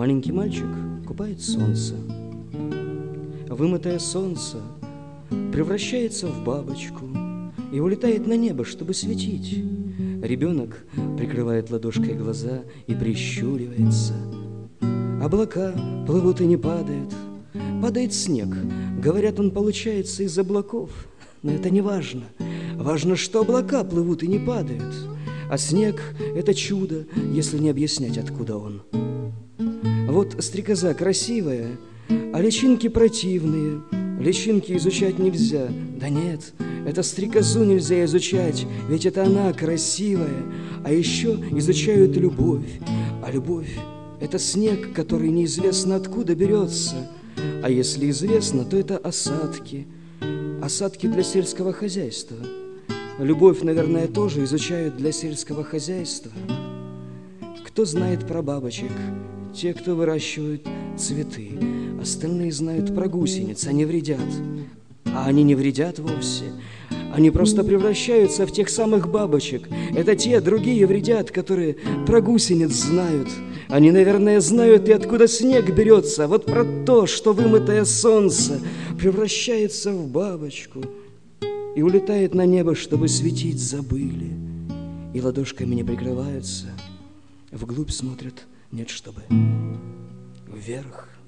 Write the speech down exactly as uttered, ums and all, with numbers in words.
Маленький мальчик купает солнце. Вымытое солнце превращается в бабочку и улетает на небо, чтобы светить. Ребенок прикрывает ладошкой глаза и прищуривается. Облака плывут и не падают. Падает снег. Говорят, он получается из облаков. Но это не важно. Важно, что облака плывут и не падают. А снег — это чудо, если не объяснять, откуда он. Вот стрекоза красивая, а личинки противные. Личинки изучать нельзя. Да нет, это стрекозу нельзя изучать, ведь это она красивая. А еще изучают любовь. А любовь — это снег, который неизвестно откуда берется. А если известно, то это осадки. Осадки для сельского хозяйства. Любовь, наверное, тоже изучают для сельского хозяйства. Кто знает про бабочек? Те, кто выращивают цветы. Остальные знают про гусениц, они вредят. А они не вредят вовсе. Они просто превращаются в тех самых бабочек. Это те, другие вредят, которые про гусениц знают. Они, наверное, знают и откуда снег берется. Вот про то, что вымытое солнце превращается в бабочку и улетает на небо, чтобы светить, забыли. И ладошками не прикрываются, вглубь смотрят, нет, чтобы вверх.